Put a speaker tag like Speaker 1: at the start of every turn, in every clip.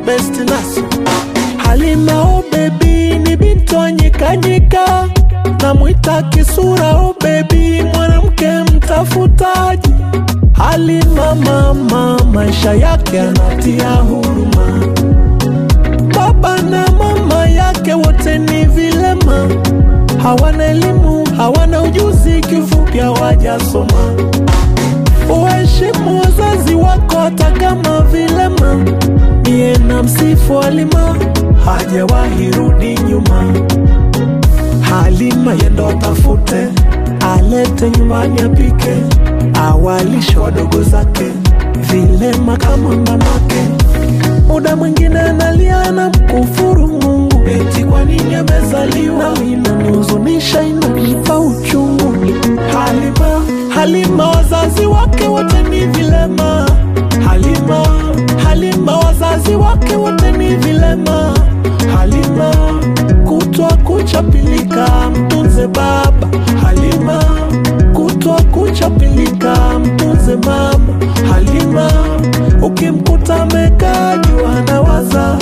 Speaker 1: best naso. Halima oh baby ni binti wa nyika, namuita kisura oh baby mwanamke mtafutaji. Halima mama maisha yake anatia huruma, baba na mama yake wote ni vilema, hawana elimu hawana ujuzi, kifupi hawajasoma. Uheshimu wazazi wako hata kama vilema, mie na msifu Halima hajawahi rudi nyuma. Halima yendo atafute, alete nyumbani apike, awalishe wadogo zake vilema kama mamake. Muda mwingine analia na mkufuru Mungu, eti kwa nini amezaliwa, na inanihuzunisha inanipa uchungu. Halima wazazi wake wote ni vilema, Halima wazazi wake wote ni vilema. Halima kutwa kuchapilika mtunze baba, Halima kutwa kuchapilika mtunze mama. Halima ukimkuta amekaa juu anawaza,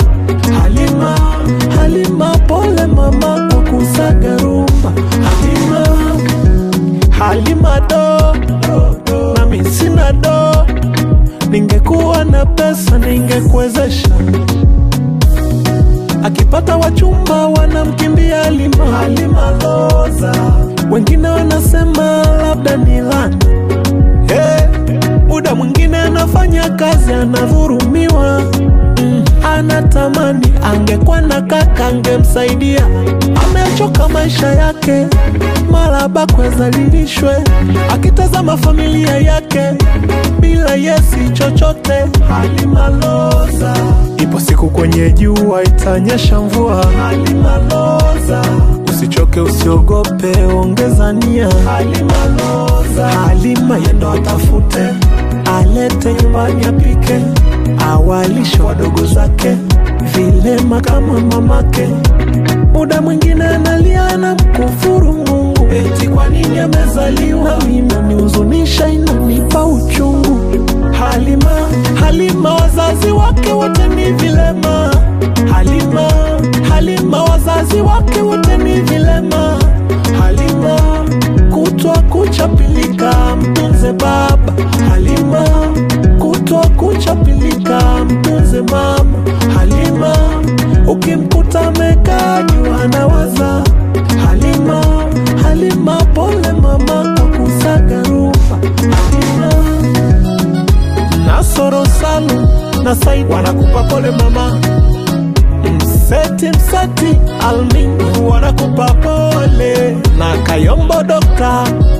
Speaker 1: Halima pole mama kwa kusaga rumba. Halima do nami sina do, ningekuwa na pesa ningekuwezesha. Akipata wachumba wanamkimbia Halima loza, wengine wanasema labda ni lana. Muda mwingine anafanya kazi anavurumiwa, anatamani angekuwa na kaka angemsaidia. Amechoka maisha yake mara bakwe zalilishwe, akitazama familia yake bila yesi chochote. Halima loza, ipo siku kwenye jua itanyesha mvua. Halima loza, usichoke usiogope ongeza nia. Halima loza, Halima yendo atafute, alete nyumbani apike, awalishe wadogo zake vilema kama mamake. Muda mwingine analia na mkufuru Mungu, eti kwa nini amezaliwa, inanihuzunisha inanipa uchungu. Halima wazazi wake wote ni vilema, Halima wazazi wake wote ni vilema. Halima kutwa kuchapilika mtunze baba, Halima kutwa kuchapilika mtunze mama. Halima ukimkuta amekaa juu anawaza, Halima pole mama kwa kusaga rumba. Nasoro Salu na Said wanakupa pole mama, Msati Almin wanakupa pole, na Kayombo Doctor